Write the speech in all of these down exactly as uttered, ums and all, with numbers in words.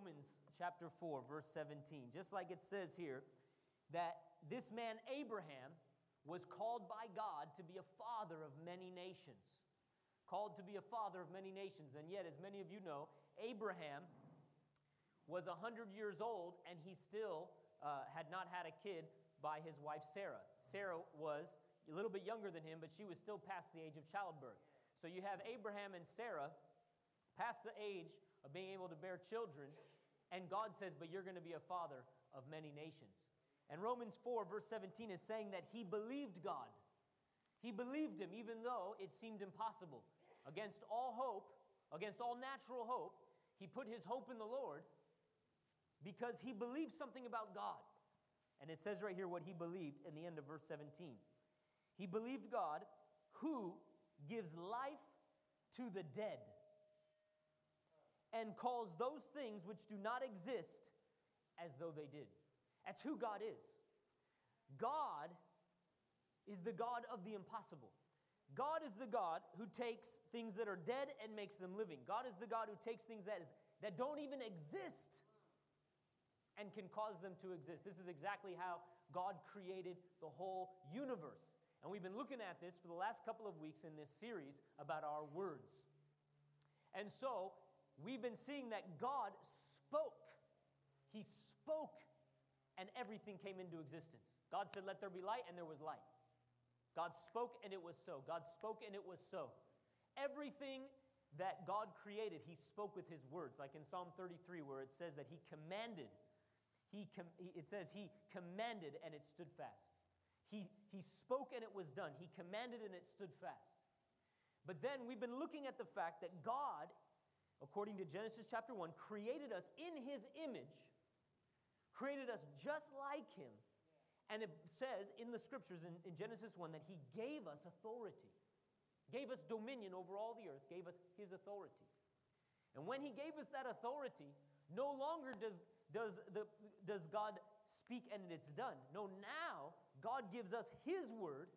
Romans chapter four, verse seventeen. Just like it says here, that this man Abraham was called by God to be a father of many nations. Called to be a father of many nations. And yet, as many of you know, Abraham was one hundred years old, and he still uh, had not had a kid by his wife Sarah. Sarah was a little bit younger than him, but she was still past the age of childbirth. So you have Abraham and Sarah past the age of being able to bear children, and God says, but you're going to be a father of many nations. And Romans four, verse seventeen is saying that he believed God. He believed him, even though it seemed impossible. Against all hope, against all natural hope, he put his hope in the Lord because he believed something about God. And it says right here what he believed in the end of verse seventeen. He believed God who gives life to the dead and calls those things which do not exist as though they did. That's who God is. God is the God of the impossible. God is the God who takes things that are dead and makes them living. God is the God who takes things that is that don't even exist and can cause them to exist. This is exactly how God created the whole universe. And we've been looking at this for the last couple of weeks in this series about our words. And so, we've been seeing that God spoke. He spoke, and everything came into existence. God said, let there be light, and there was light. God spoke, and it was so. God spoke, and it was so. Everything that God created, he spoke with his words. Like in Psalm thirty-three, where it says that he commanded. He com- it says he commanded, and it stood fast. He, he spoke, and it was done. He commanded, and it stood fast. But then we've been looking at the fact that God, according to Genesis chapter one, created us in his image, created us just like him. And it says in the scriptures in, in Genesis one that he gave us authority, gave us dominion over all the earth, gave us his authority. And when he gave us that authority, no longer does, does, the, does God speak and it's done. No, now God gives us his word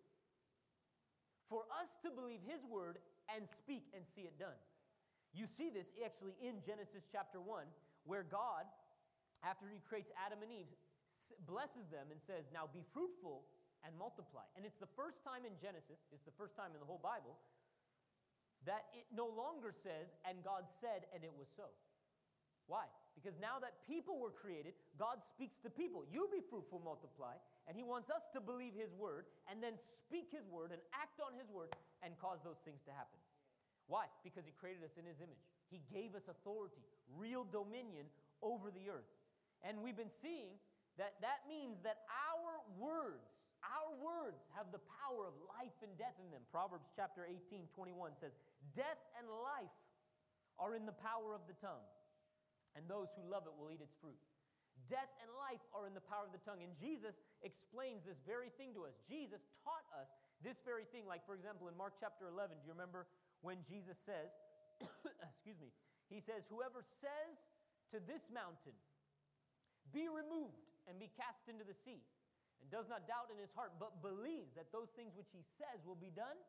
for us to believe his word and speak and see it done. You see this actually in Genesis chapter one, where God, after he creates Adam and Eve, blesses them and says, now be fruitful and multiply. And it's the first time in Genesis, it's the first time in the whole Bible, that it no longer says, and God said, and it was so. Why? Because now that people were created, God speaks to people. You be fruitful, multiply. And he wants us to believe his word and then speak his word and act on his word and cause those things to happen. Why? Because he created us in his image. He gave us authority, real dominion over the earth. And we've been seeing that that means that our words, our words have the power of life and death in them. Proverbs chapter eighteen, twenty-one says, death and life are in the power of the tongue, and those who love it will eat its fruit. Death and life are in the power of the tongue. And Jesus explains this very thing to us. Jesus taught us this very thing. Like, for example, in Mark chapter eleven, do you remember when Jesus says, excuse me, he says, whoever says to this mountain, be removed and be cast into the sea, and does not doubt in his heart, but believes that those things which he says will be done,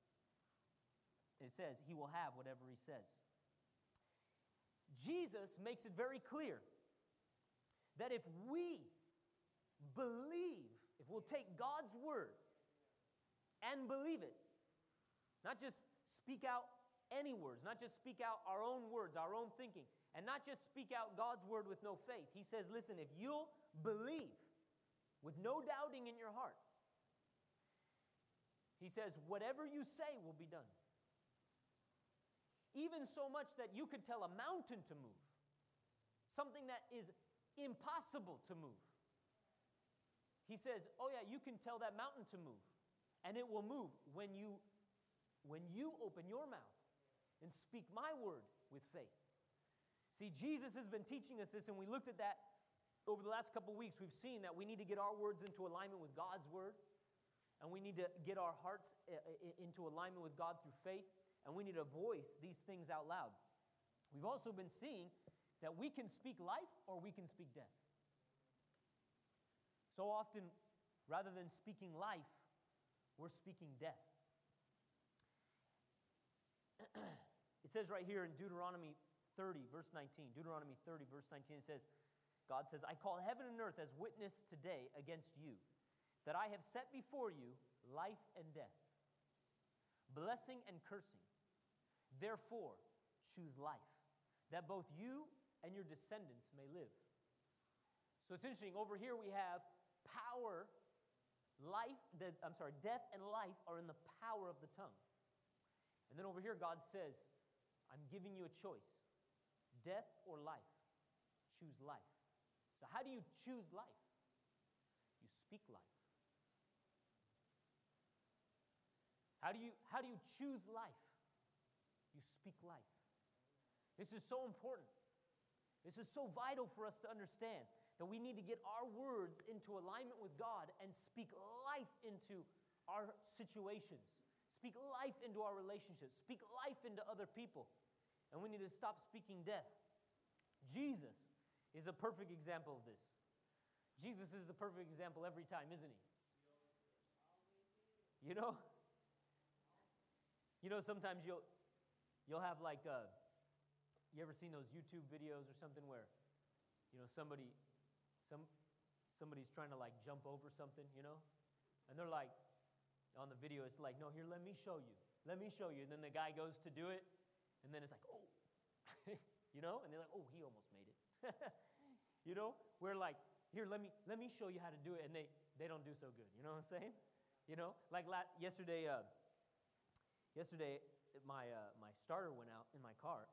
it says he will have whatever he says. Jesus makes it very clear that if we believe, if we'll take God's word and believe it, not just speak out any words, not just speak out our own words, our own thinking, and not just speak out God's word with no faith. He says, listen, if you'll believe with no doubting in your heart, he says, whatever you say will be done. Even so much that you could tell a mountain to move, something that is impossible to move. He says, oh yeah, you can tell that mountain to move, and it will move when you, when you open your mouth and speak my word with faith. See, Jesus has been teaching us this, and we looked at that over the last couple of weeks. We've seen that we need to get our words into alignment with God's word, and we need to get our hearts into alignment with God through faith, and we need to voice these things out loud. We've also been seeing that we can speak life or we can speak death. So often, rather than speaking life, we're speaking death. It says right here in Deuteronomy thirty, verse nineteen. Deuteronomy thirty, verse nineteen, it says, God says, I call heaven and earth as witness today against you, that I have set before you life and death, blessing and cursing. Therefore, choose life, that both you and your descendants may live. So it's interesting. Over here we have power, life, the, I'm sorry, death and life are in the power of the tongue. And then over here God says, I'm giving you a choice, death or life. Choose life. So how do you choose life? You speak life. How do you, how do you choose life? You speak life. This is so important. This is so vital for us to understand that we need to get our words into alignment with God and speak life into our situations. Speak life into our relationships. Speak life into other people. And we need to stop speaking death. Jesus is a perfect example of this. Jesus is the perfect example every time, isn't he? You know? You know, sometimes you'll you'll have like, uh, you ever seen those YouTube videos or something where, you know, somebody, some somebody's trying to like jump over something, you know? And they're like, on the video, it's like, no, here, let me show you. Let me show you. And then the guy goes to do it, and then it's like, oh. You know? And they're like, oh, he almost made it. You know? We're like, here, let me let me show you how to do it. And they, they don't do so good. You know what I'm saying? You know? Like la- yesterday, uh, yesterday, my uh, my starter went out in my car.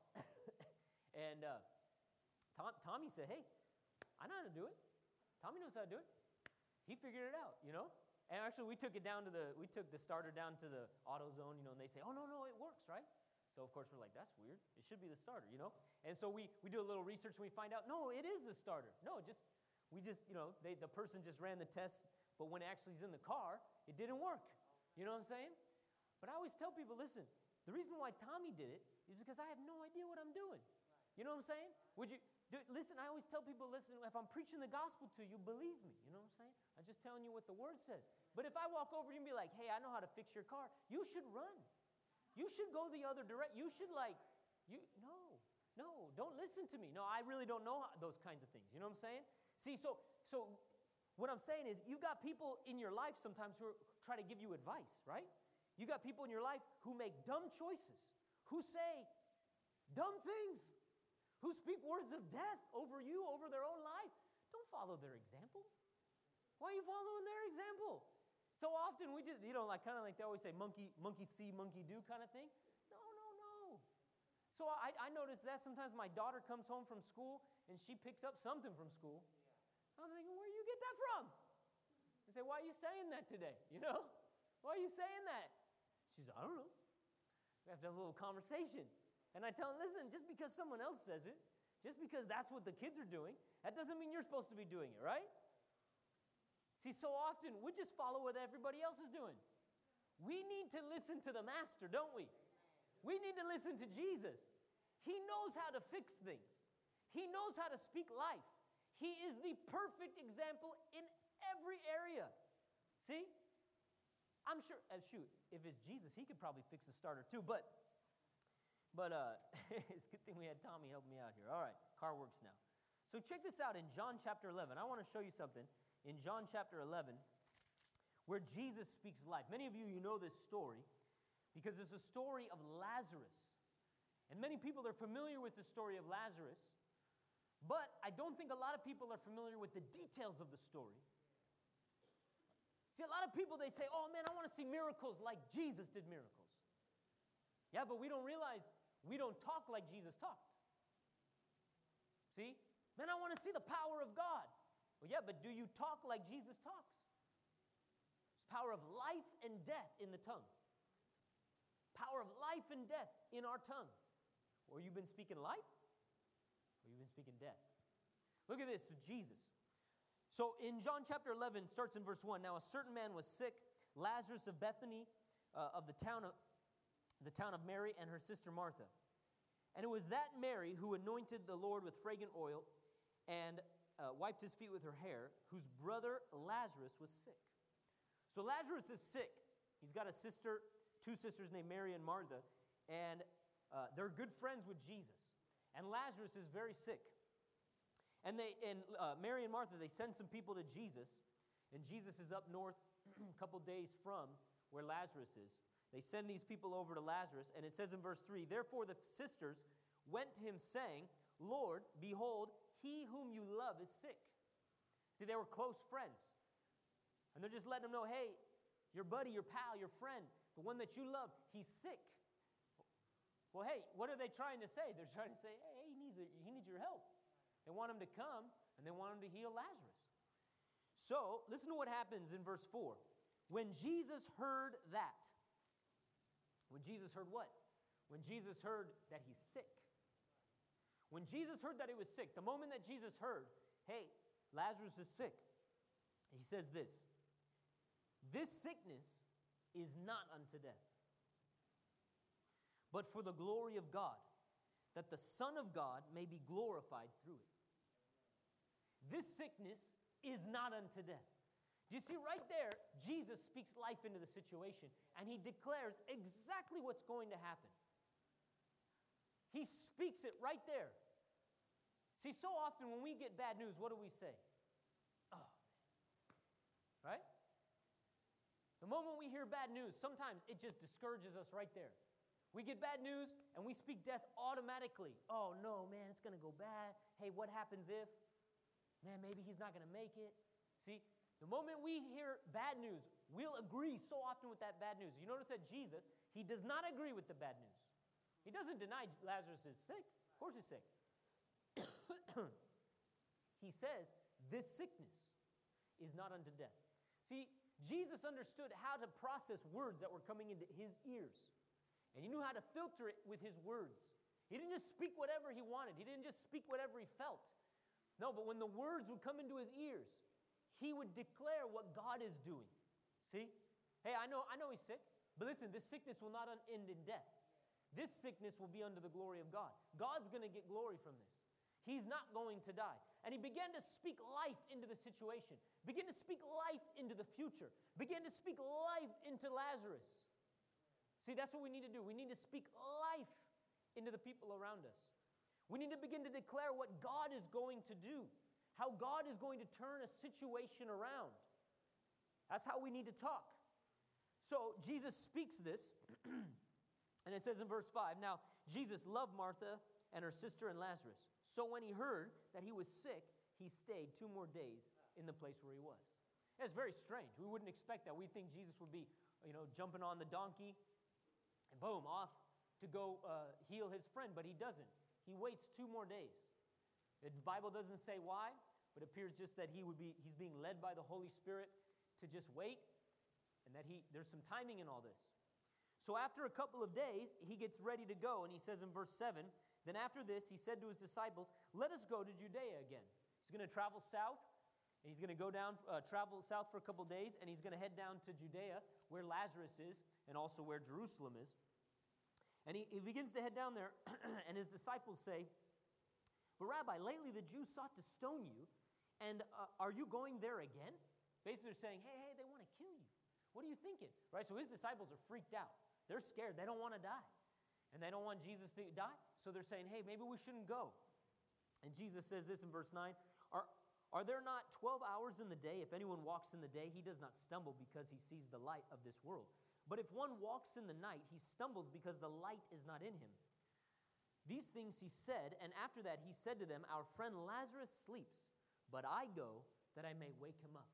And uh, Tom, Tommy said, hey, I know how to do it. Tommy knows how to do it. He figured it out, you know? And actually, we took it down to the, we took the starter down to the AutoZone, you know, and they say, oh, no, no, it works, right? So, of course, we're like, that's weird. It should be the starter, you know? And so we, we do a little research and we find out, no, it is the starter. No, just, we just, you know, they, the person just ran the test, but when it actually is in the car, it didn't work. You know what I'm saying? But I always tell people, listen, the reason why Tommy did it is because I have no idea what I'm doing. You know what I'm saying? Would you, do, listen, I always tell people, listen, if I'm preaching the gospel to you, believe me. You know what I'm saying? I'm just telling you what the word says. But if I walk over to you and be like, hey, I know how to fix your car, you should run. You should go the other direction. You should like, you no, no, don't listen to me. No, I really don't know how, those kinds of things. You know what I'm saying? See, so so what I'm saying is you got people in your life sometimes who are, try to give you advice, right? You got people in your life who make dumb choices, who say dumb things, who speak words of death over you, over their own life. Don't follow their example. Why are you following their example? So often we just, you know, like kind of like they always say, monkey, monkey see, monkey do kind of thing. No, no, no. So I, I notice that sometimes my daughter comes home from school and she picks up something from school. I'm thinking, where do you get that from? I say, why are you saying that today? You know? Why are you saying that? She says, I don't know. We have to have a little conversation. And I tell her, listen, just because someone else says it, just because that's what the kids are doing, that doesn't mean you're supposed to be doing it, right? See, so often we just follow what everybody else is doing. We need to listen to the master, don't we? We need to listen to Jesus. He knows how to fix things. He knows how to speak life. He is the perfect example in every area. See? I'm sure, uh, shoot, if it's Jesus, he could probably fix the starter too, but but uh, it's a good thing we had Tommy help me out here. All right, car works now. So check this out in John chapter eleven. I want to show you something. In John chapter eleven, where Jesus speaks life. Many of you, you know this story because it's a story of Lazarus. And many people are familiar with the story of Lazarus, but I don't think a lot of people are familiar with the details of the story. See, a lot of people, they say, oh man, I want to see miracles like Jesus did miracles. Yeah, but we don't realize we don't talk like Jesus talked. See? Man, I want to see the power of God. Well, yeah, but do you talk like Jesus talks? There's power of life and death in the tongue. Power of life and death in our tongue. Or you've been speaking life, or you've been speaking death. Look at this, so Jesus. So in John chapter eleven, starts in verse one. Now a certain man was sick, Lazarus of Bethany, uh, of the town of the town of Mary and her sister Martha. And it was that Mary who anointed the Lord with fragrant oil and Uh, wiped his feet with her hair, whose brother Lazarus was sick. So Lazarus is sick. He's got a sister, two sisters named Mary and Martha, and uh, they're good friends with Jesus. and Lazarus is very sick. And they and uh, Mary and Martha, they send some people to Jesus, and Jesus is up north a couple days from where Lazarus is. They send these people over to Lazarus, and it says in verse three, therefore the sisters went to him saying, Lord, behold, he whom you love is sick. See, they were close friends. And they're just letting him know, hey, your buddy, your pal, your friend, the one that you love, he's sick. Well, hey, what are they trying to say? They're trying to say, hey, he needs, a, he needs your help. They want him to come, and they want him to heal Lazarus. So, listen to what happens in verse four. When Jesus heard that, when Jesus heard what? When Jesus heard that he's sick. When Jesus heard that he was sick, the moment that Jesus heard, hey, Lazarus is sick, he says this, this sickness is not unto death, but for the glory of God, that the Son of God may be glorified through it. This sickness is not unto death. Do you see right there, Jesus speaks life into the situation, and he declares exactly what's going to happen. He speaks it right there. See, so often when we get bad news, what do we say? Oh, right? The moment we hear bad news, sometimes it just discourages us right there. We get bad news, and we speak death automatically. Oh, no, man, it's going to go bad. Hey, what happens if? Man, maybe he's not going to make it. See, the moment we hear bad news, we'll agree so often with that bad news. You notice that Jesus, he does not agree with the bad news. He doesn't deny Lazarus is sick. Of course he's sick. He says, this sickness is not unto death. See, Jesus understood how to process words that were coming into his ears. And he knew how to filter it with his words. He didn't just speak whatever he wanted. He didn't just speak whatever he felt. No, but when the words would come into his ears, he would declare what God is doing. See? Hey, I know, I know he's sick, but listen, this sickness will not end in death. This sickness will be under the glory of God. God's going to get glory from this. He's not going to die. And he began to speak life into the situation. Begin to speak life into the future. Begin to speak life into Lazarus. See, that's what we need to do. We need to speak life into the people around us. We need to begin to declare what God is going to do, how God is going to turn a situation around. That's how we need to talk. So Jesus speaks this, and it says in verse five, now Jesus loved Martha and her sister and Lazarus. So when he heard that he was sick, he stayed two more days in the place where he was. It's very strange. We wouldn't expect that. We think Jesus would be, you know, jumping on the donkey and boom, off to go uh, heal his friend, but he doesn't. He waits two more days. The Bible doesn't say why, but it appears just that he would be, he's being led by the Holy Spirit to just wait, and that he there's some timing in all this. So after a couple of days, he gets ready to go, and he says in verse seven, then after this, he said to his disciples, let us go to Judea again. He's going to travel south, and he's going to go down, uh, travel south for a couple of days, and he's going to head down to Judea, where Lazarus is, and also where Jerusalem is. And he, he begins to head down there, and his disciples say, but Rabbi, lately the Jews sought to stone you, and uh, are you going there again? Basically they're saying, hey, hey, they want to kill you. What are you thinking? Right? So his disciples are freaked out. They're scared. They don't want to die. And they don't want Jesus to die. So they're saying, hey, maybe we shouldn't go. And Jesus says this in verse nine, are, are there not twelve hours in the day? If anyone walks in the day, he does not stumble because he sees the light of this world. But if one walks in the night, he stumbles because the light is not in him. These things he said, and after that he said to them, our friend Lazarus sleeps, but I go that I may wake him up.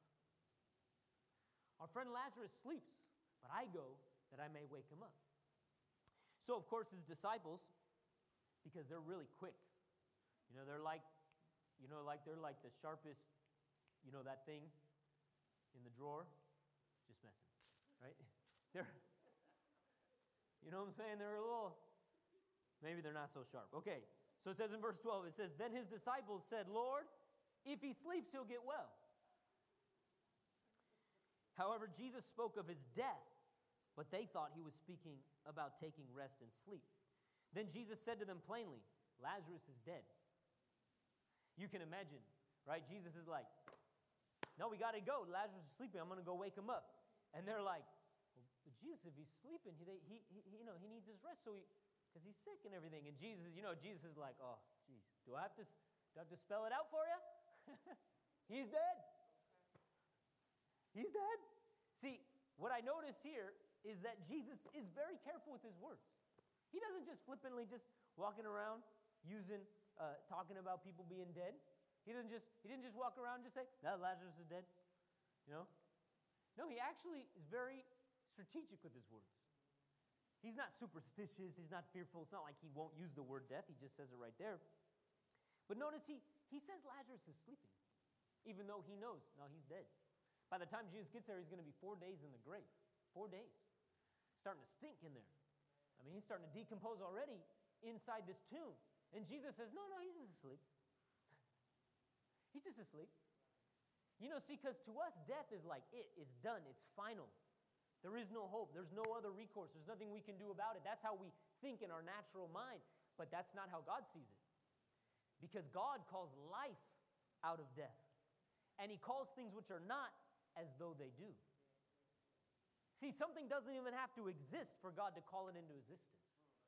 Our friend Lazarus sleeps, but I go that I may wake him up. So, of course, his disciples, because they're really quick, you know, they're like, you know, like they're like the sharpest, you know, that thing in the drawer, just messing, right? They're, you know what I'm saying? They're a little, maybe they're not so sharp. Okay, so it says in verse twelve, it says, then his disciples said, Lord, if he sleeps, he'll get well. However, Jesus spoke of his death, but they thought he was speaking about taking rest and sleep. Then Jesus said to them plainly, Lazarus is dead. You can imagine, right? Jesus is like, no, we got to go. Lazarus is sleeping. I'm going to go wake him up. And they're like, well, but Jesus, if he's sleeping, he, he, he, you know, he needs his rest. So he, because he's sick and everything. And Jesus, you know, Jesus is like, oh, geez, do I have to, do I have to spell it out for you? He's dead. He's dead. See, what I notice here is that Jesus is very careful with his words. He doesn't just flippantly just walking around using, uh, talking about people being dead. He doesn't just, he didn't just walk around and just say, no, Lazarus is dead. You know? No, he actually is very strategic with his words. He's not superstitious. He's not fearful. It's not like he won't use the word death. He just says it right there. But notice he, he says Lazarus is sleeping, even though he knows, no, he's dead. By the time Jesus gets there, he's going to be four days in the grave. Four days. Starting to stink in there. I mean, he's starting to decompose already inside this tomb. And Jesus says, no, no, he's just asleep. He's just asleep. You know, see, because to us, death is like it. It's done. It's final. There is no hope. There's no other recourse. There's nothing we can do about it. That's how we think in our natural mind. But that's not how God sees it. Because God calls life out of death. And he calls things which are not as though they do. See, something doesn't even have to exist for God to call it into existence.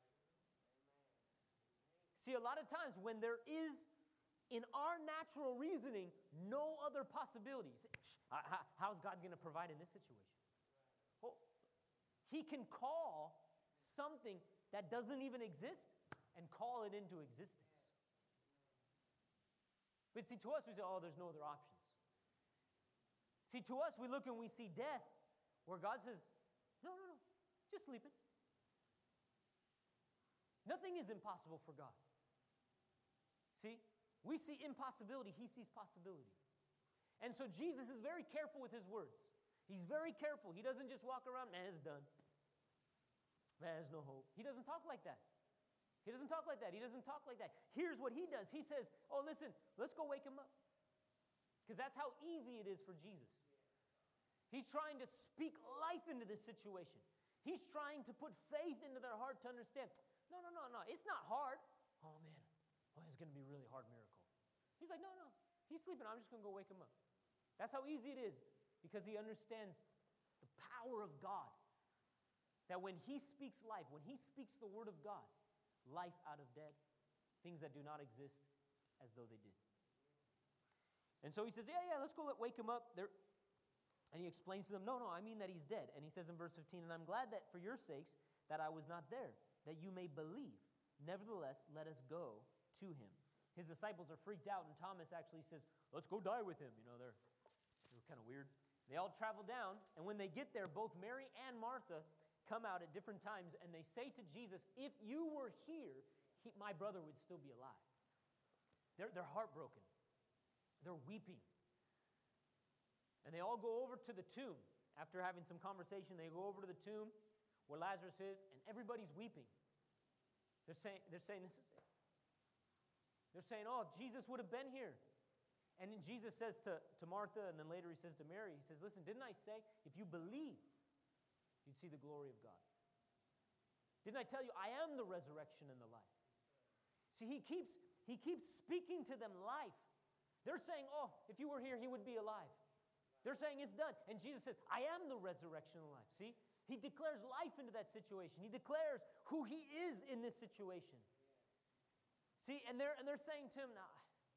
See, a lot of times when there is, in our natural reasoning, no other possibilities. How's God going to provide in this situation? Well, he can call something that doesn't even exist and call it into existence. But see, to us, we say, oh, there's no other options. See, to us, we look and we see death, where God says, no, no, no, just sleeping. Nothing is impossible for God. See, we see impossibility, he sees possibility. And so Jesus is very careful with his words. He's very careful. He doesn't just walk around, man, it's done. Man, there's no hope. He doesn't talk like that. He doesn't talk like that. He doesn't talk like that. Here's what he does. He says, oh, listen, let's go wake him up. Because that's how easy it is for Jesus. He's trying to speak life into this situation. He's trying to put faith into their heart to understand, no, no, no, no, it's not hard. Oh, man, oh, it's going to be a really hard miracle. He's like, no, no, he's sleeping. I'm just going to go wake him up. That's how easy it is, because he understands the power of God. That when he speaks life, when he speaks the word of God, life out of dead, things that do not exist as though they did. And so he says, yeah, yeah, let's go wake him up. There, and he explains to them, no, no, I mean that he's dead. And he says in verse fifteen, and I'm glad that for your sakes that I was not there, that you may believe. Nevertheless, let us go to him. His disciples are freaked out, and Thomas actually says, let's go die with him. You know, they're, they're kind of weird. They all travel down, and when they get there, both Mary and Martha come out at different times, and they say to Jesus, if you were here, he, my brother would still be alive. They're, they're heartbroken. They're weeping. And they all go over to the tomb. After having some conversation, they go over to the tomb where Lazarus is, and everybody's weeping. They're saying, they're saying this is it. They're saying, oh, Jesus would have been here. And then Jesus says to, to Martha, and then later he says to Mary, he says, listen, didn't I say, if you believed, you'd see the glory of God? Didn't I tell you, I am the resurrection and the life? See, he keeps, he keeps speaking to them life. They're saying, oh, if you were here, he would be alive. They're saying it's done. And Jesus says, I am the resurrection and life. See? He declares life into that situation. He declares who he is in this situation. See, and they're, and they're saying to him, nah.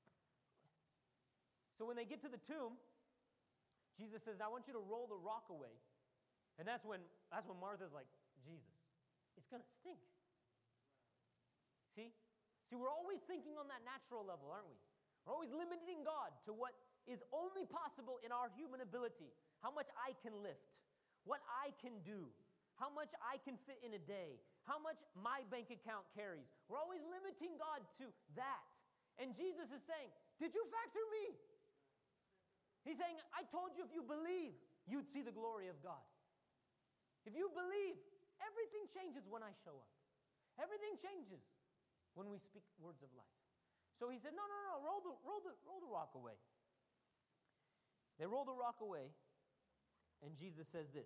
So when they get to the tomb, Jesus says, I want you to roll the rock away. And that's when, that's when Martha's like, Jesus, it's going to stink. See? See, we're always thinking on that natural level, aren't we? We're always limiting God to what is only possible in our human ability. How much I can lift, what I can do, how much I can fit in a day, how much my bank account carries. We're always limiting God to that. And Jesus is saying, did you factor me? He's saying, I told you if you believe, you'd see the glory of God. If you believe, everything changes when I show up. Everything changes when we speak words of life. So he said, no, no, no, roll the, roll the, roll the rock away. They roll the rock away, and Jesus says this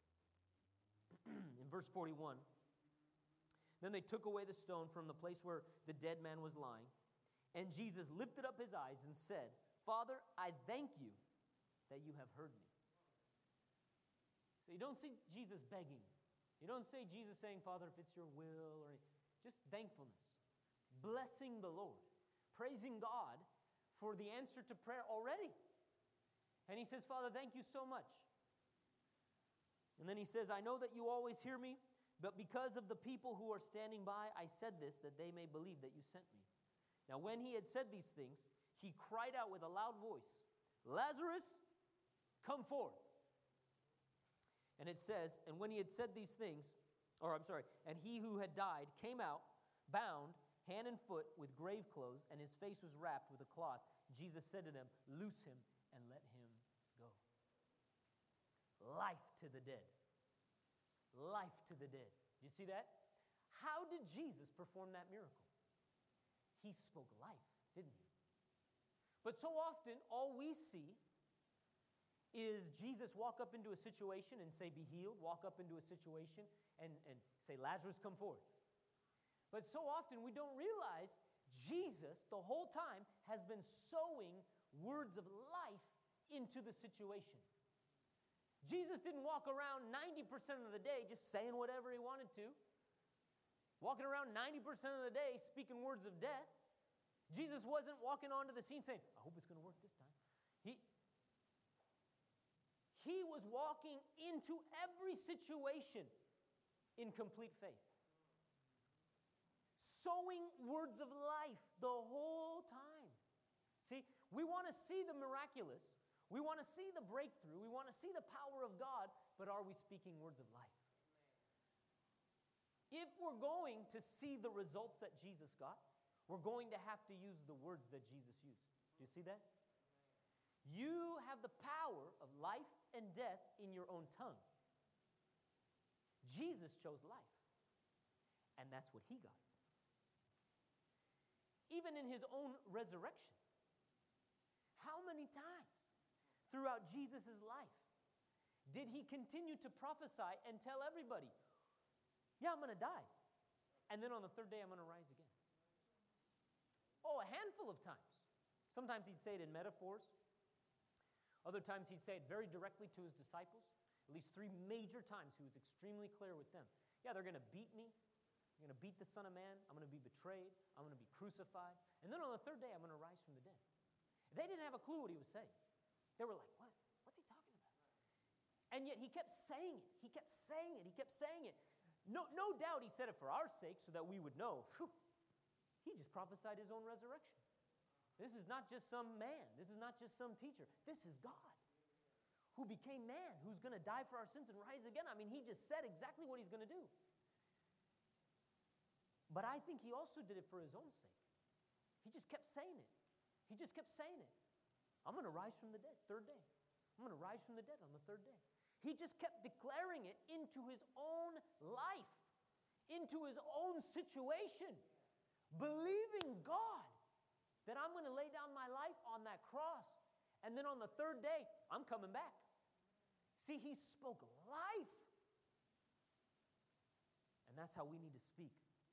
in verse forty-one. Then they took away the stone from the place where the dead man was lying, and Jesus lifted up his eyes and said, Father, I thank you that you have heard me. So you don't see Jesus begging. You don't see Jesus saying, Father, if it's your will, or Just thankfulness, blessing the Lord, praising God for the answer to prayer already. And he says, Father, thank you so much. And then he says, I know that you always hear me, but because of the people who are standing by, I said this, that they may believe that you sent me. Now, when he had said these things, he cried out with a loud voice, Lazarus, come forth. And it says, and when he had said these things, or I'm sorry, and he who had died came out, bound, hand and foot, with grave clothes, and his face was wrapped with a cloth. Jesus said to them, loose him and let him go. Life to the dead. Life to the dead. You see that? How did Jesus perform that miracle? He spoke life, didn't he? But so often, all we see is Jesus walk up into a situation and say, be healed, walk up into a situation and, and say, Lazarus, come forth. But so often we don't realize Jesus, the whole time, has been sowing words of life into the situation. Jesus didn't walk around ninety percent of the day just saying whatever he wanted to. Walking around ninety percent of the day speaking words of death. Jesus wasn't walking onto the scene saying, I hope it's going to work this time. He, he was walking into every situation in complete faith. Sowing words of life the whole time. See, we want to see the miraculous. We want to see the breakthrough. We want to see the power of God, but are we speaking words of life? If we're going to see the results that Jesus got, we're going to have to use the words that Jesus used. Do you see that? You have the power of life and death in your own tongue. Jesus chose life, and that's what he got. Even in his own resurrection, how many times throughout Jesus' life did he continue to prophesy and tell everybody, yeah, I'm going to die. And then on the third day, I'm going to rise again. Oh, a handful of times. Sometimes he'd say it in metaphors. Other times he'd say it very directly to his disciples. At least three major times he was extremely clear with them. Yeah, they're going to beat me. They're going to beat the Son of Man. I'm going to be betrayed. I'm going to be crucified. And then on the third day, I'm going to rise from the dead. They didn't have a clue what he was saying. They were like, what? What's he talking about? And yet he kept saying it. He kept saying it. He kept saying it. No, no doubt he said it for our sake so that we would know. Whew, he just prophesied his own resurrection. This is not just some man. This is not just some teacher. This is God who became man, who's going to die for our sins and rise again. I mean, he just said exactly what he's going to do. But I think he also did it for his own sake. He just kept saying it. He just kept saying it. I'm going to rise from the dead, third day. I'm going to rise from the dead on the third day. He just kept declaring it into his own life, into his own situation, believing God that I'm going to lay down my life on that cross, and then on the third day, I'm coming back. See, he spoke life. And that's how we need to speak.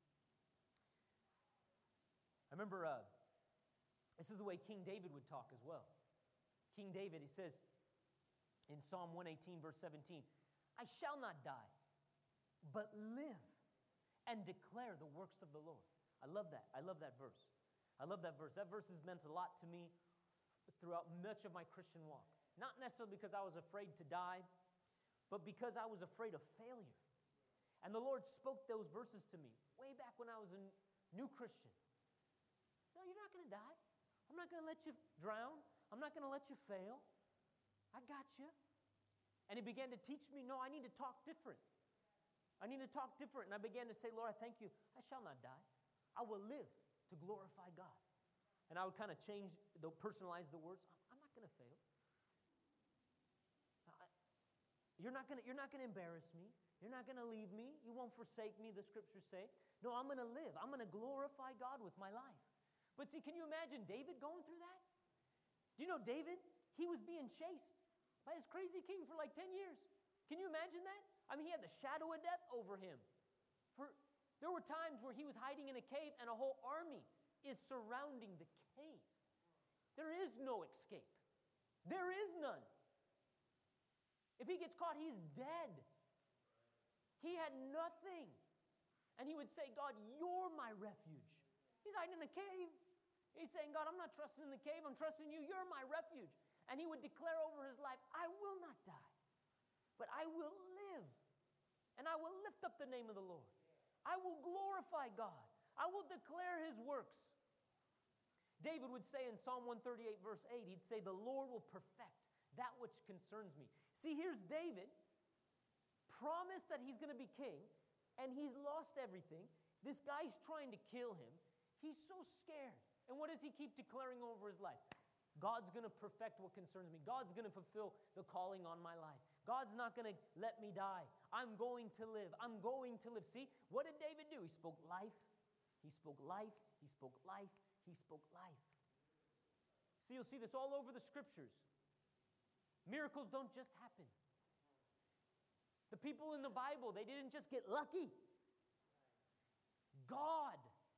I remember uh, this is the way King David would talk as well. King David, he says in Psalm one eighteen, verse seventeen, I shall not die, but live and declare the works of the Lord. I love that. I love that verse. I love that verse. That verse has meant a lot to me throughout much of my Christian walk. Not necessarily because I was afraid to die, but because I was afraid of failure. And the Lord spoke those verses to me way back when I was a new Christian. No, you're not going to die. I'm not going to let you drown. I'm not going to let you fail. I got you. And he began to teach me, no, I need to talk different. I need to talk different. And I began to say, Lord, I thank you. I shall not die. I will live to glorify God. And I would kind of change, the, personalize the words. I'm not going to fail. You're not going to, you're not going to embarrass me. You're not going to leave me. You won't forsake me, the scriptures say. No, I'm going to live. I'm going to glorify God with my life. But see, can you imagine David going through that? Do you know David? He was being chased by this crazy king for like ten years. Can you imagine that? I mean, he had the shadow of death over him. For there were times where he was hiding in a cave and a whole army is surrounding the cave. There is no escape. There is none. If he gets caught, he's dead. He had nothing. And he would say, God, you're my refuge. He's hiding in a cave. He's saying, God, I'm not trusting in the cave. I'm trusting you. You're my refuge. And he would declare over his life, I will not die, but I will live. And I will lift up the name of the Lord. I will glorify God. I will declare his works. David would say in Psalm one thirty-eight, verse eight, he'd say, the Lord will perfect that which concerns me. See, here's David, promised that he's going to be king, and he's lost everything. This guy's trying to kill him. He's so scared. And what does he keep declaring over his life? God's going to perfect what concerns me. God's going to fulfill the calling on my life. God's not going to let me die. I'm going to live. I'm going to live. See, what did David do? He spoke life. He spoke life. He spoke life. He spoke life. See, you'll see this all over the scriptures. Miracles don't just happen. The people in the Bible, they didn't just get lucky. God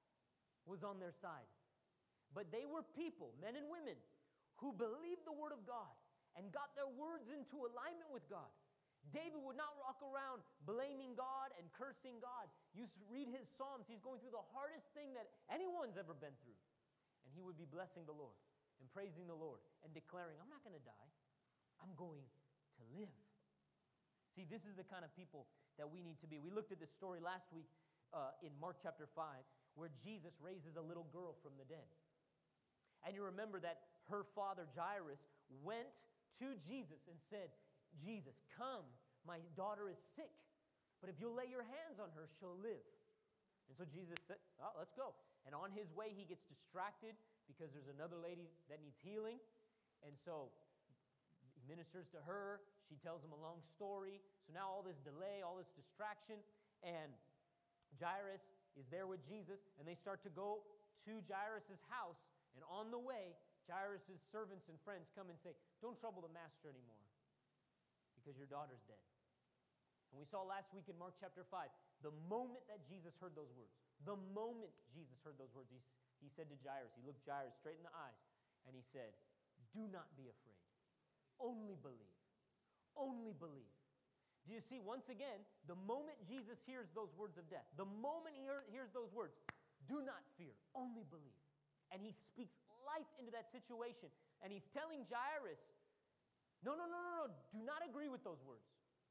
was on their side. But they were people, men and women, who believed the word of God and got their words into alignment with God. David would not walk around blaming God and cursing God. You read his Psalms, he's going through the hardest thing that anyone's ever been through. And he would be blessing the Lord and praising the Lord and declaring, I'm not going to die. I'm going to live. See, this is the kind of people that we need to be. We looked at this story last week uh, in Mark chapter five, where Jesus raises a little girl from the dead. And you remember that her father, Jairus, went to Jesus and said, Jesus, come, my daughter is sick, but if you'll lay your hands on her, she'll live. And so Jesus said, oh, let's go. And on his way, he gets distracted because there's another lady that needs healing. And so he ministers to her. She tells him a long story. So now all this delay, all this distraction, and Jairus is there with Jesus, and they start to go to Jairus' house. And on the way, Jairus' servants and friends come and say, don't trouble the master anymore because your daughter's dead. And we saw last week in Mark chapter five, the moment that Jesus heard those words, the moment Jesus heard those words, he, he said to Jairus, he looked Jairus straight in the eyes, and he said, do not be afraid. Only believe. Only believe. Do you see, once again, the moment Jesus hears those words of death, the moment he hear, hears those words, do not fear, only believe. And he speaks life into that situation. And he's telling Jairus, no, no, no, no, no, do not agree with those words.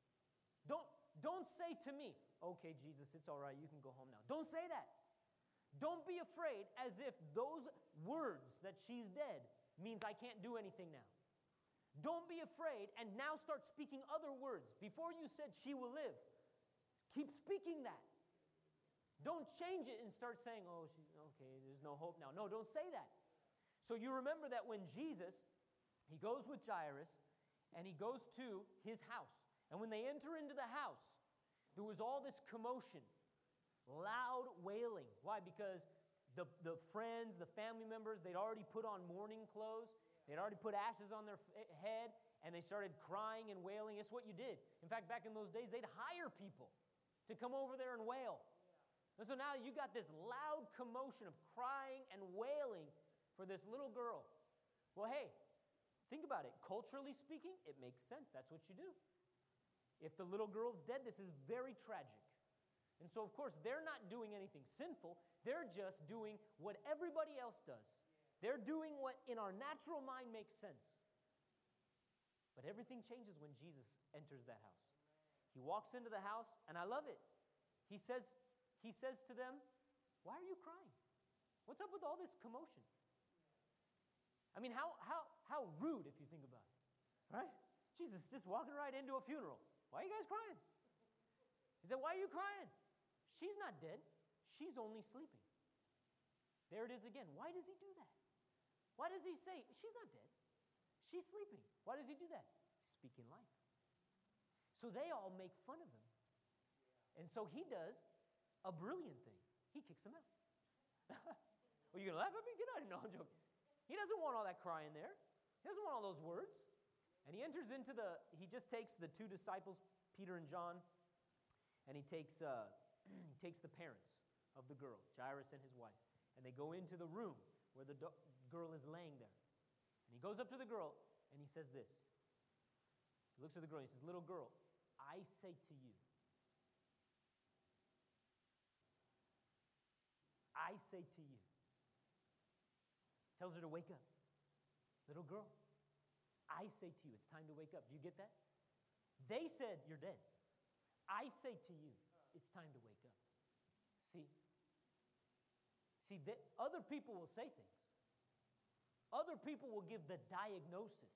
Don't, don't say to me, okay, Jesus, it's all right, you can go home now. Don't say that. Don't be afraid as if those words that she's dead means I can't do anything now. Don't be afraid and now start speaking other words. Before you said she will live, keep speaking that. Don't change it and start saying, oh, she's, okay, there's no hope now. No, don't say that. So you remember that when Jesus, he goes with Jairus and he goes to his house. And when they enter into the house, there was all this commotion, loud wailing. Why? Because the, the friends, the family members, they'd already put on mourning clothes. They'd already put ashes on their head, and they started crying and wailing. It's what you did. In fact, back in those days, they'd hire people to come over there and wail. And so now you got this loud commotion of crying and wailing for this little girl. Well, hey, think about it. Culturally speaking, it makes sense. That's what you do. If the little girl's dead, this is very tragic. And so, of course, they're not doing anything sinful. They're just doing what everybody else does. They're doing what in our natural mind makes sense. But everything changes when Jesus enters that house. He walks into the house, and I love it. He says, he says to them, why are you crying? What's up with all this commotion? I mean, how, how, how rude if you think about it, right? Jesus just walking right into a funeral. Why are you guys crying? He said, why are you crying? She's not dead. She's only sleeping. There it is again. Why does he do that? Why does he say, she's not dead? She's sleeping. Why does he do that? He's speaking life. So they all make fun of him. And so he does a brilliant thing. He kicks them out. Are you going to laugh at me? Get out of here. No, I'm joking. He doesn't want all that crying there. He doesn't want all those words. And he enters into the, he just takes the two disciples, Peter and John, and he takes, uh, he takes the parents of the girl, Jairus and his wife, and they go into the room where the do- girl is laying there. And he goes up to the girl, and he says this. He looks at the girl, and he says, little girl, I say to you, I say to you. Tells her to wake up. Little girl, I say to you, it's time to wake up. Do you get that? They said, you're dead. I say to you, it's time to wake up. See? See, that other people will say things. Other people will give the diagnosis.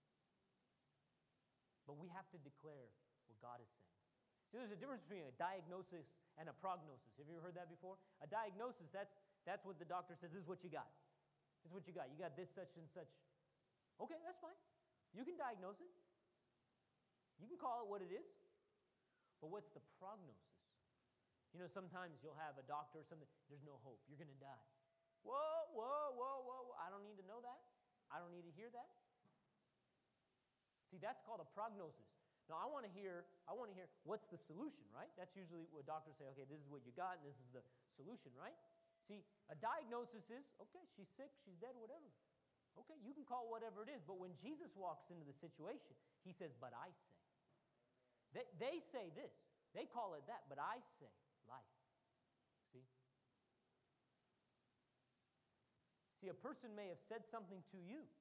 But we have to declare what God is saying. See, there's a difference between a diagnosis and a prognosis. Have you ever heard that before? A diagnosis, that's, that's what the doctor says, this is what you got. This is what you got. You got this, such, and such. Okay, that's fine. You can diagnose it. You can call it what it is. But what's the prognosis? You know, sometimes you'll have a doctor or something, there's no hope. You're going to die. Whoa, whoa, whoa, whoa, whoa. I don't need to know that. I don't need to hear that. See, that's called a prognosis. Now, I want to hear, I want to hear what's the solution, right? That's usually what doctors say, okay, this is what you got, and this is the solution, right? See, a diagnosis is, okay, she's sick, she's dead, whatever. Okay, you can call it whatever it is, but when Jesus walks into the situation, he says, but I say. They, they say this. They call it that, but I say life. See? See, a person may have said something to you.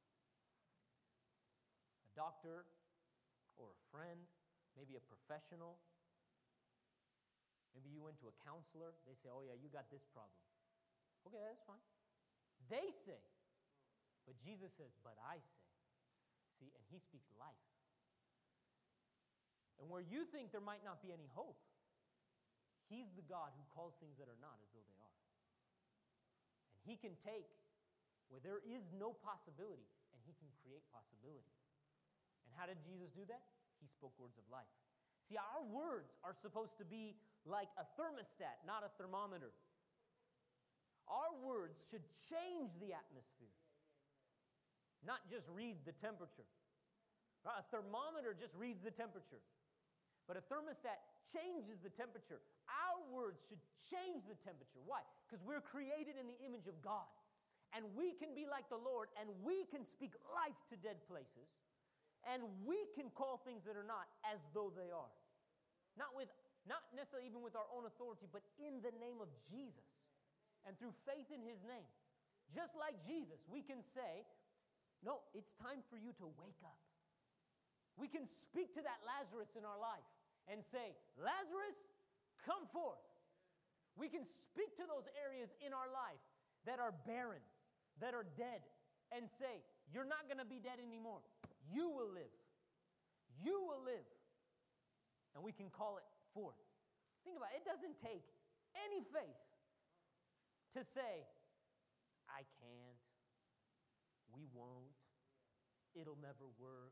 A doctor or a friend, maybe a professional. Maybe you went to a counselor. They say, oh yeah, you got this problem. Okay, that's fine. They say, but Jesus says, but I say. See, and he speaks life. And where you think there might not be any hope, he's the God who calls things that are not as though they are. And he can take where there is no possibility, and he can create possibility. And how did Jesus do that? He spoke words of life. See, our words are supposed to be like a thermostat, not a thermometer. Our words should change the atmosphere, not just read the temperature. A thermometer just reads the temperature. But a thermostat changes the temperature. Our words should change the temperature. Why? Because we're created in the image of God. And we can be like the Lord, and we can speak life to dead places. And we can call things that are not as though they are. Not with, not necessarily even with our own authority, but in the name of Jesus. And through faith in his name. Just like Jesus, we can say, no, it's time for you to wake up. We can speak to that Lazarus in our life and say, Lazarus, come forth. We can speak to those areas in our life that are barren, that are dead, and say, you're not going to be dead anymore. You will live. You will live. And we can call it forth. Think about it. It doesn't take any faith to say, I can't. We won't. It'll never work.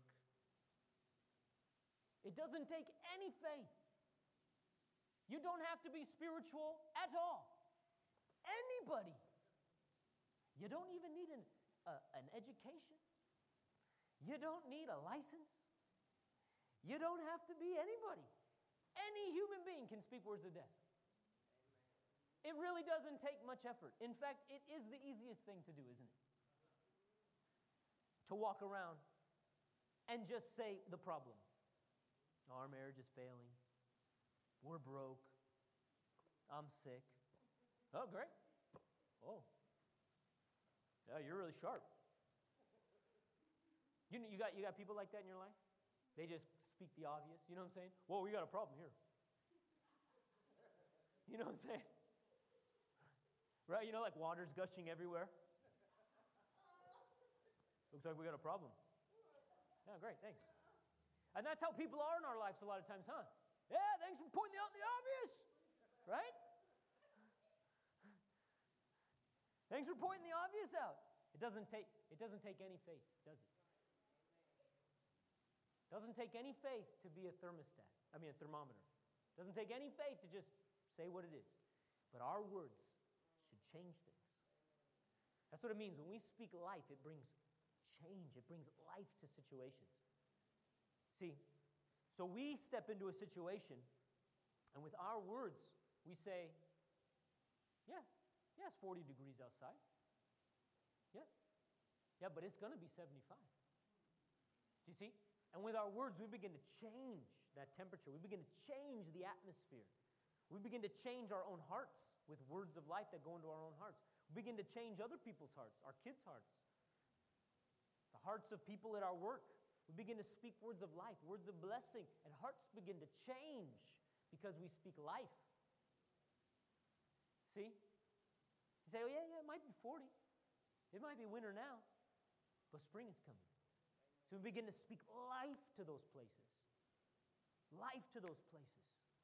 It doesn't take any faith. You don't have to be spiritual at all. Anybody. You don't even need an, uh, an education. You don't need a license. You don't have to be anybody. Any human being can speak words of death. It really doesn't take much effort. In fact, it is the easiest thing to do, isn't it? To walk around and just say the problem. Our marriage is failing. We're broke. I'm sick. Oh, great. Oh. Yeah, you're really sharp. You know, you got you got people like that in your life? They just speak the obvious. You know what I'm saying? Whoa, we got a problem here. You know what I'm saying? Right? You know, like water's gushing everywhere. Looks like we got a problem. Yeah, great, thanks. And that's how people are in our lives a lot of times, huh? Yeah, thanks for pointing out the obvious. Right? Thanks for pointing the obvious out. It doesn't take, it doesn't take any faith, does it? It doesn't take any faith to be a thermostat. I mean, a thermometer. It doesn't take any faith to just say what it is. But our words should change things. That's what it means. When we speak life, it brings change. It brings life to situations. See, so we step into a situation, and with our words, we say, yeah, yeah, it's forty degrees outside. Yeah. Yeah, but it's going to be seventy-five. Do you see? And with our words, we begin to change that temperature. We begin to change the atmosphere. We begin to change our own hearts with words of life that go into our own hearts. We begin to change other people's hearts, our kids' hearts, the hearts of people at our work. We begin to speak words of life, words of blessing, and hearts begin to change because we speak life. See? You say, oh, yeah, yeah, it might be forty. It might be winter now, but spring is coming. So we begin to speak life to those places. Life to those places.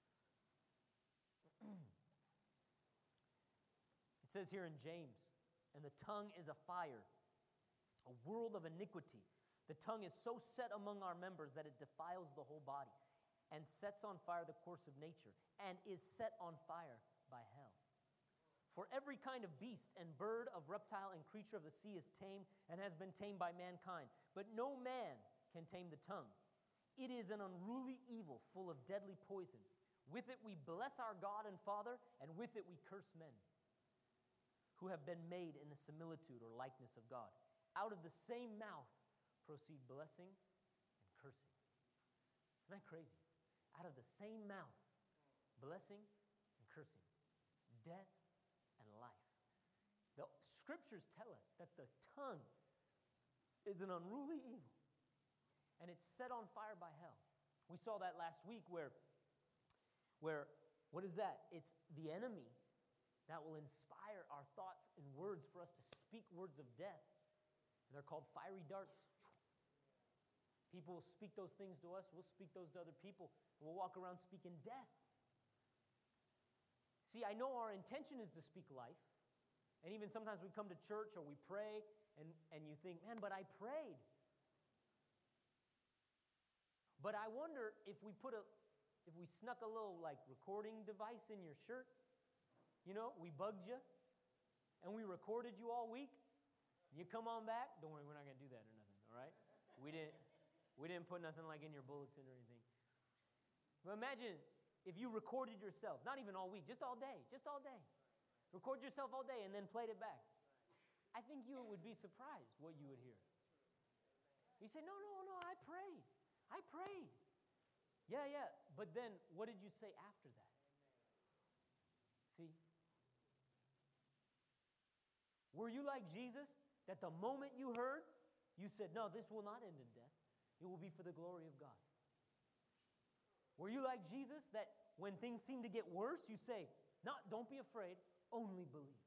It says here in James, and the tongue is a fire, a world of iniquity. The tongue is so set among our members that it defiles the whole body and sets on fire the course of nature and is set on fire by hell. For every kind of beast and bird, of reptile and creature of the sea is tamed and has been tamed by mankind. But no man can tame the tongue. It is an unruly evil full of deadly poison. With it we bless our God and Father, and with it we curse men who have been made in the similitude or likeness of God. Out of the same mouth proceed blessing and cursing. Isn't that crazy? Out of the same mouth, blessing and cursing, death and life. The scriptures tell us that the tongue is an unruly evil, and it's set on fire by hell. We saw that last week where, where what is that? It's the enemy that will inspire our thoughts and words for us to speak words of death. And they're called fiery darts. People will speak those things to us. We'll speak those to other people. And we'll walk around speaking death. See, I know our intention is to speak life. And even sometimes we come to church or we pray and, and you think, man, but I prayed. But I wonder if we put a, if we snuck a little like recording device in your shirt, you know, we bugged you and we recorded you all week. You come on back. Don't worry, we're not going to do that or nothing, all right? We didn't, we didn't put nothing like in your bulletin or anything. But imagine if you recorded yourself, not even all week, just all day, just all day. Record yourself all day and then played it back. I think you would be surprised what you would hear. You say, no, no, no, I prayed. I prayed. Yeah, yeah, but then what did you say after that? See? Were you like Jesus, that the moment you heard, you said, no, this will not end in death. It will be for the glory of God. Were you like Jesus, that when things seem to get worse, you say, no, don't be afraid, only believe?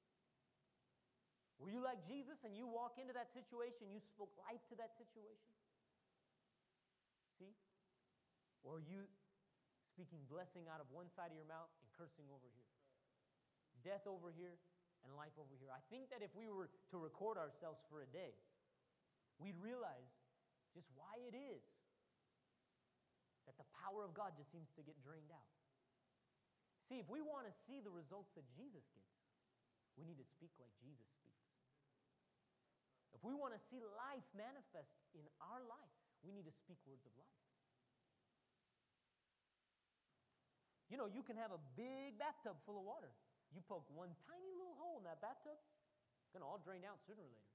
Were you like Jesus and you walk into that situation, you spoke life to that situation? See? Or are you speaking blessing out of one side of your mouth and cursing over here? Death over here and life over here. I think that if we were to record ourselves for a day, we'd realize just why it is that the power of God just seems to get drained out. See, if we want to see the results that Jesus gets, we need to speak like Jesus speaks. If we want to see life manifest in our life, we need to speak words of life. You know, you can have a big bathtub full of water. You poke one tiny little hole in that bathtub, it's going to all drain out sooner or later.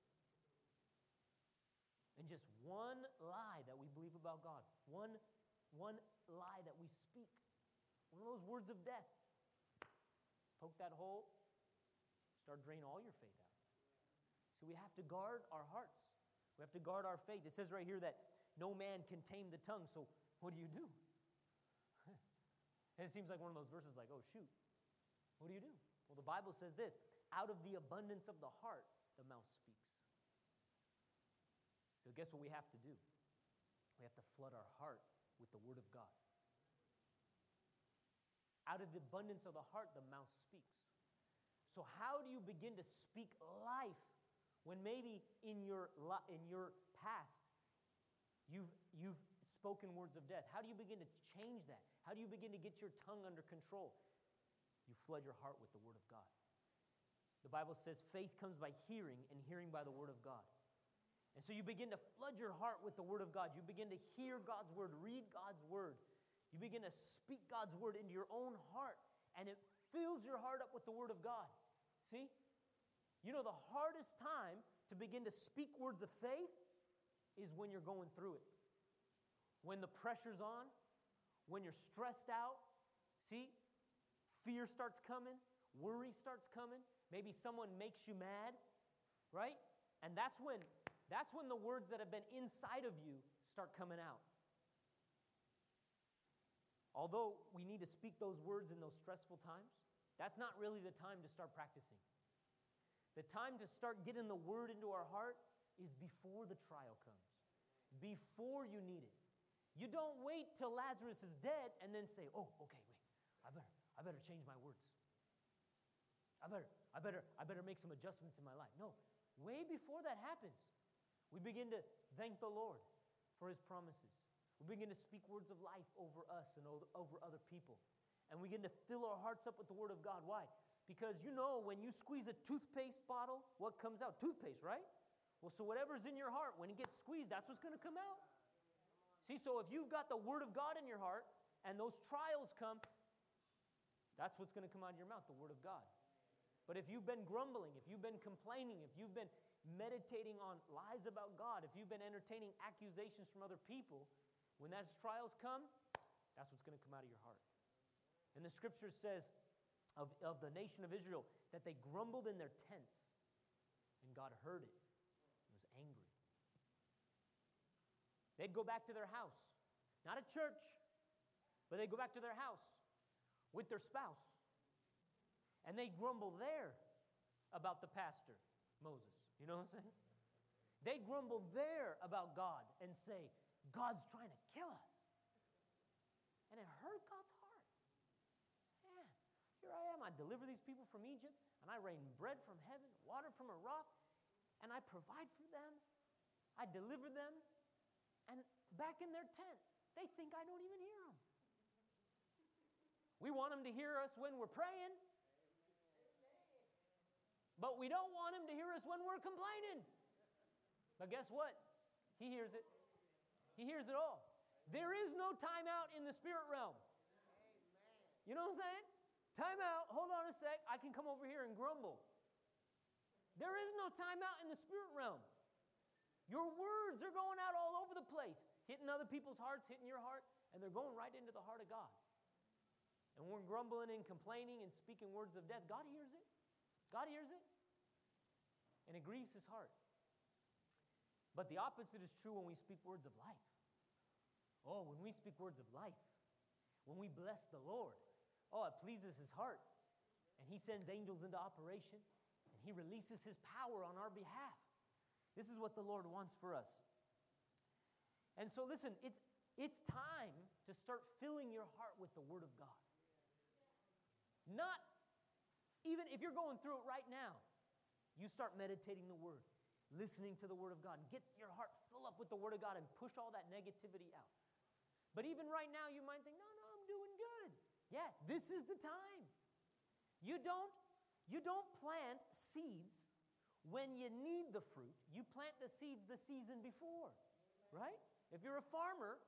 And just one lie that we believe about God, one, one lie that we speak, one of those words of death, poke that hole, start draining all your faith out. So we have to guard our hearts. We have to guard our faith. It says right here that no man can tame the tongue. So what do you do? And it seems like one of those verses like, oh, shoot. What do you do? Well, the Bible says this, out of the abundance of the heart, the mouth speaks. So guess what we have to do? We have to flood our heart with the Word of God. Out of the abundance of the heart, the mouth speaks. So how do you begin to speak life when maybe in your, in your past you've, you've spoken words of death? How do you begin to change that? How do you begin to get your tongue under control? You flood your heart with the Word of God. The Bible says faith comes by hearing, and hearing by the Word of God. And so you begin to flood your heart with the Word of God. You begin to hear God's Word, read God's Word. You begin to speak God's Word into your own heart, and it fills your heart up with the Word of God. See? You know, the hardest time to begin to speak words of faith is when you're going through it. When the pressure's on, when you're stressed out. See, fear starts coming, worry starts coming, maybe someone makes you mad, right? And that's when that's when the words that have been inside of you start coming out. Although we need to speak those words in those stressful times, that's not really the time to start practicing. The time to start getting the word into our heart is before the trial comes, before you need it. You don't wait till Lazarus is dead and then say, oh, okay, wait, I better, I better change my words. I better, I better, I better make some adjustments in my life. No, way before that happens, we begin to thank the Lord for his promises. We begin to speak words of life over us and over other people. And we begin to fill our hearts up with the word of God. Why? Because you know when you squeeze a toothpaste bottle, what comes out? Toothpaste, right? Well, so whatever's in your heart, when it gets squeezed, that's what's going to come out. See, so if you've got the word of God in your heart and those trials come, that's what's going to come out of your mouth, the word of God. But if you've been grumbling, if you've been complaining, if you've been meditating on lies about God, if you've been entertaining accusations from other people, when those trials come, that's what's going to come out of your heart. And the scripture says of, of the nation of Israel that they grumbled in their tents, and God heard it and was angry. They'd go back to their house, not a church, but they'd go back to their house with their spouse, and they'd grumble there about the pastor, Moses. You know what I'm saying? They'd grumble there about God and say, God's trying to kill us. And it hurt God's heart. Man, here I am. I deliver these people from Egypt, and I rain bread from heaven, water from a rock, and I provide for them. I deliver them. And back in their tent, they think I don't even hear them. We want them to hear us when we're praying, but we don't want them to hear us when we're complaining. But guess what? He hears it. He hears it all. There is no time out in the spirit realm. You know what I'm saying? Time out. Hold on a sec. I can come over here and grumble. There is no time out in the spirit realm. Your words are going out all over the place, hitting other people's hearts, hitting your heart, and they're going right into the heart of God. And we're grumbling and complaining and speaking words of death. God hears it. God hears it. And it grieves his heart. But the opposite is true when we speak words of life. Oh, when we speak words of life, when we bless the Lord, oh, it pleases his heart. And he sends angels into operation, and he releases his power on our behalf. This is what the Lord wants for us. And so listen, it's, it's time to start filling your heart with the word of God. Not, even if you're going through it right now, you start meditating the word, listening to the word of God. Get your heart full up with the word of God and push all that negativity out. But even right now, you might think, no, no, I'm doing good. Yeah, this is the time. You don't, you don't plant seeds when you need the fruit. You plant the seeds the season before, right? If you're a farmer,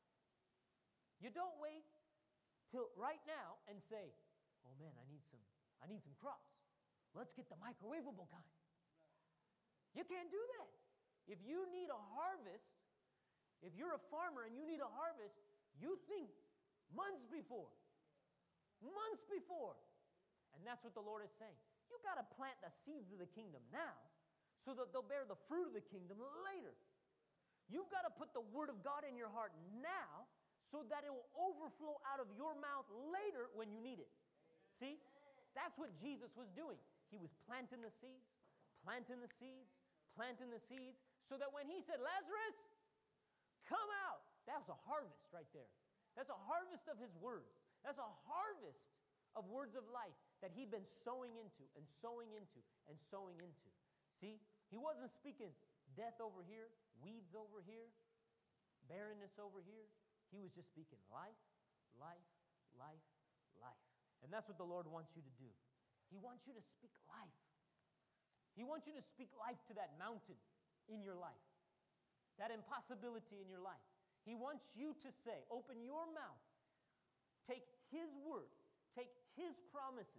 you don't wait till right now and say, oh man, I need some, I need some crops. Let's get the microwavable kind. You can't do that. If you need a harvest, if you're a farmer and you need a harvest, you think months before. Months before. And that's what the Lord is saying. You got to plant the seeds of the kingdom now so that they'll bear the fruit of the kingdom later. You've got to put the word of God in your heart now so that it will overflow out of your mouth later when you need it. See? That's what Jesus was doing. He was planting the seeds, planting the seeds, planting the seeds, so that when he said, Lazarus, come out, that was a harvest right there. That's a harvest of his words. That's a harvest of words of life that he'd been sowing into and sowing into and sowing into. See, he wasn't speaking death over here, weeds over here, barrenness over here. He was just speaking life, life, life, life. And that's what the Lord wants you to do. He wants you to speak life. He wants you to speak life to that mountain in your life, that impossibility in your life. He wants you to say, open your mouth, take his word, take his promises,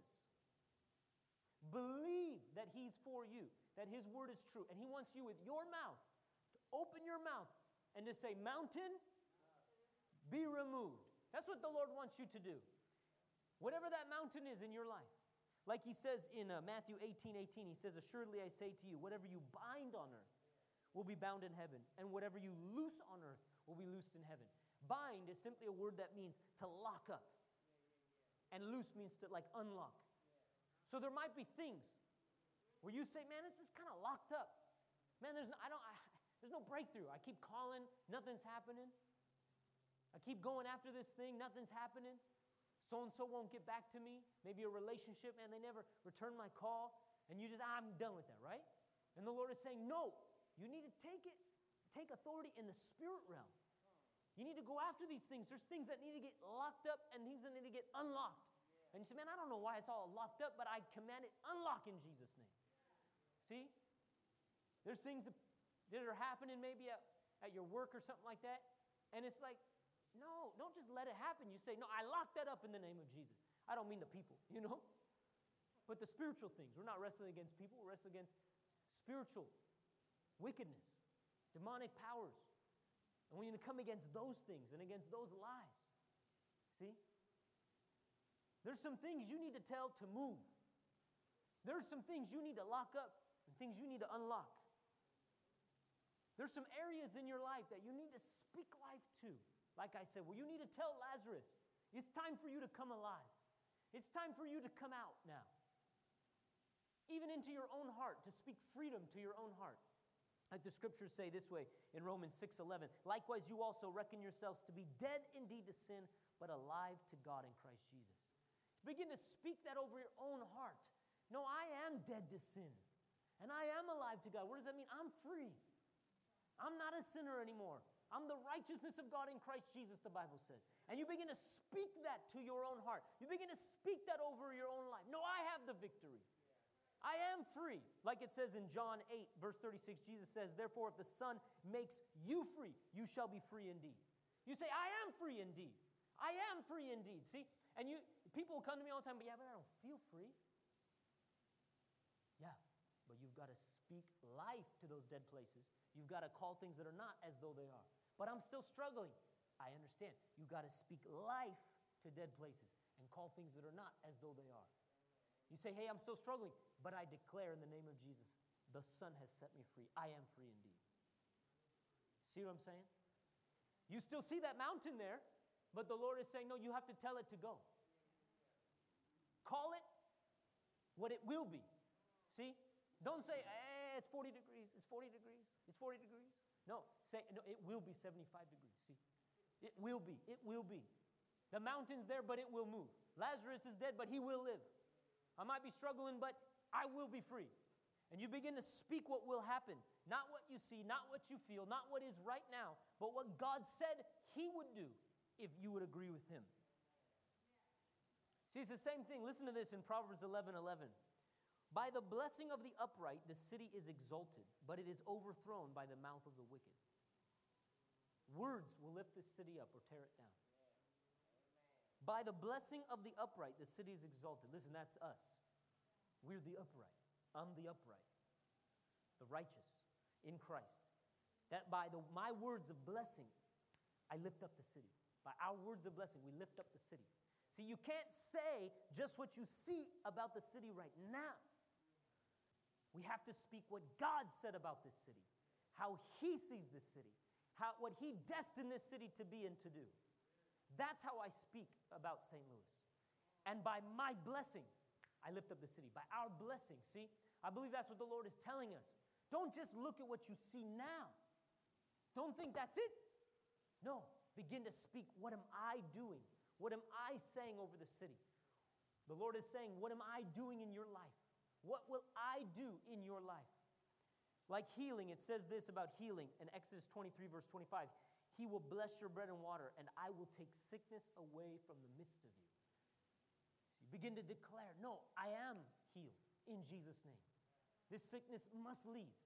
believe that he's for you, that his word is true. And he wants you with your mouth to open your mouth and to say, mountain, be removed. That's what the Lord wants you to do. Whatever that mountain is in your life. Like he says in uh, Matthew eighteen eighteen, he says, assuredly I say to you, whatever you bind on earth will be bound in heaven, and whatever you loose on earth will be loosed in heaven. Bind is simply a word that means to lock up. And loose means to like unlock. So there might be things where you say, man, it's just kind of locked up. Man, there's no, I don't, I, there's no breakthrough. I keep calling, nothing's happening. I keep going after this thing, nothing's happening. So-and-so won't get back to me. Maybe a relationship, man, they never return my call. And you just, I'm done with that, right? And the Lord is saying, no, you need to take it, take authority in the spirit realm. You need to go after these things. There's things that need to get locked up and things that need to get unlocked. And you say, man, I don't know why it's all locked up, but I command it unlock in Jesus' name. See? There's things that, that are happening maybe at, at your work or something like that. And it's like, no, don't just let it happen. You say, no, I lock that up in the name of Jesus. I don't mean the people, you know? But the spiritual things. We're not wrestling against people. We're wrestling against spiritual wickedness, demonic powers. And we need to come against those things and against those lies. See? There's some things you need to tell to move. There's some things you need to lock up and things you need to unlock. There's some areas in your life that you need to speak life to. Like I said, well, you need to tell Lazarus, it's time for you to come alive. It's time for you to come out now. Even into your own heart, to speak freedom to your own heart. Like the scriptures say this way in Romans six eleven, likewise you also reckon yourselves to be dead indeed to sin, but alive to God in Christ Jesus. Begin to speak that over your own heart. No, I am dead to sin, and I am alive to God. What does that mean? I'm free. I'm not a sinner anymore. I'm the righteousness of God in Christ Jesus, the Bible says. And you begin to speak that to your own heart. You begin to speak that over your own life. No, I have the victory. I am free. Like it says in John eight, verse thirty-six, Jesus says, therefore, if the Son makes you free, you shall be free indeed. You say, I am free indeed. I am free indeed. See? And you people will come to me all the time, but yeah, but I don't feel free. Yeah, but you've got to speak life to those dead places. You've got to call things that are not as though they are. But I'm still struggling. I understand. You've got to speak life to dead places and call things that are not as though they are. You say, hey, I'm still struggling, but I declare in the name of Jesus, the Son has set me free. I am free indeed. See what I'm saying? You still see that mountain there, but the Lord is saying, no, you have to tell it to go. Call it what it will be. See? Don't say, hey, it's forty degrees, it's forty degrees, it's forty degrees. No, say, no, it will be seventy-five degrees. See? It will be, it will be. The mountain's there, but it will move. Lazarus is dead, but he will live. I might be struggling, but I will be free. And you begin to speak what will happen. Not what you see, not what you feel, not what is right now, but what God said he would do if you would agree with him. See, it's the same thing. Listen to this in Proverbs eleven eleven. By the blessing of the upright, the city is exalted, but it is overthrown by the mouth of the wicked. Words will lift this city up or tear it down. By the blessing of the upright, the city is exalted. Listen, that's us. We're the upright. I'm the upright. The righteous in Christ. That by the, my words of blessing, I lift up the city. By our words of blessing, we lift up the city. See, you can't say just what you see about the city right now. We have to speak what God said about this city, how he sees this city, how, what he destined this city to be and to do. That's how I speak about Saint Louis. And by my blessing, I lift up the city. By our blessing, see? I believe that's what the Lord is telling us. Don't just look at what you see now. Don't think that's it. No, begin to speak, what am I doing? What am I saying over the city? The Lord is saying, what am I doing in your life? What will I do in your life? Like healing, it says this about healing in Exodus twenty-three, verse twenty-five. He will bless your bread and water, and I will take sickness away from the midst of you. So you begin to declare, no, I am healed in Jesus' name. This sickness must leave.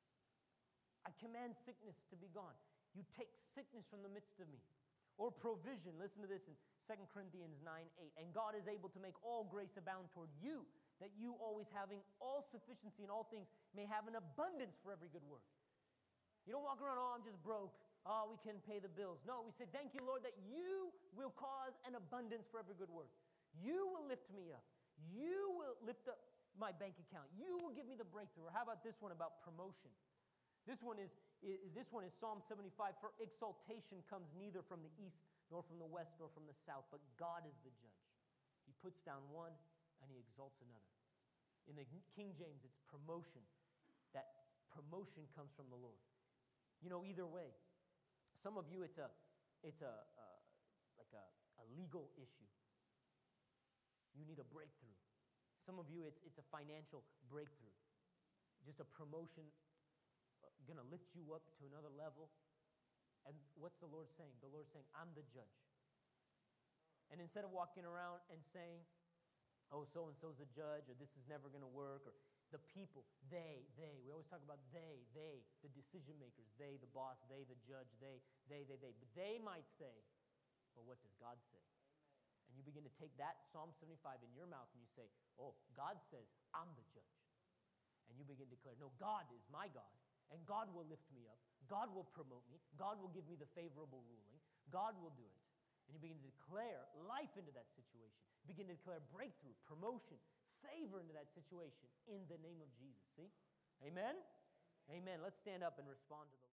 I command sickness to be gone. You take sickness from the midst of me. Or provision, listen to this in Second Corinthians nine eight. And God is able to make all grace abound toward you, that you always having all sufficiency in all things may have an abundance for every good work. You don't walk around, oh, I'm just broke. Oh, we can pay the bills. No, we say, thank you, Lord, that you will cause an abundance for every good work. You will lift me up. You will lift up my bank account. You will give me the breakthrough. Or how about this one about promotion? This one is, this one is Psalm seventy-five. For exaltation comes neither from the east, nor from the west, nor from the south, but God is the judge. He puts down one, and he exalts another. In the King James, it's promotion. That promotion comes from the Lord. You know, either way. Some of you, it's a, it's a, uh, like a, a legal issue. You need a breakthrough. Some of you, it's, it's a financial breakthrough. Just a promotion, uh, going to lift you up to another level. And what's the Lord saying? The Lord's saying, I'm the judge. And instead of walking around and saying, oh, so-and-so's a judge, or this is never going to work, or the people, they, they. We always talk about they, they, the decision makers, they, the boss, they, the judge, they, they, they, they. But they might say, well, what does God say? Amen. And you begin to take that Psalm seventy-five in your mouth and you say, oh, God says, I'm the judge. And you begin to declare, no, God is my God, and God will lift me up. God will promote me. God will give me the favorable ruling. God will do it. And you begin to declare life into that situation. You begin to declare breakthrough, promotion, favor into that situation in the name of Jesus. See? Amen? Amen. Let's stand up and respond to the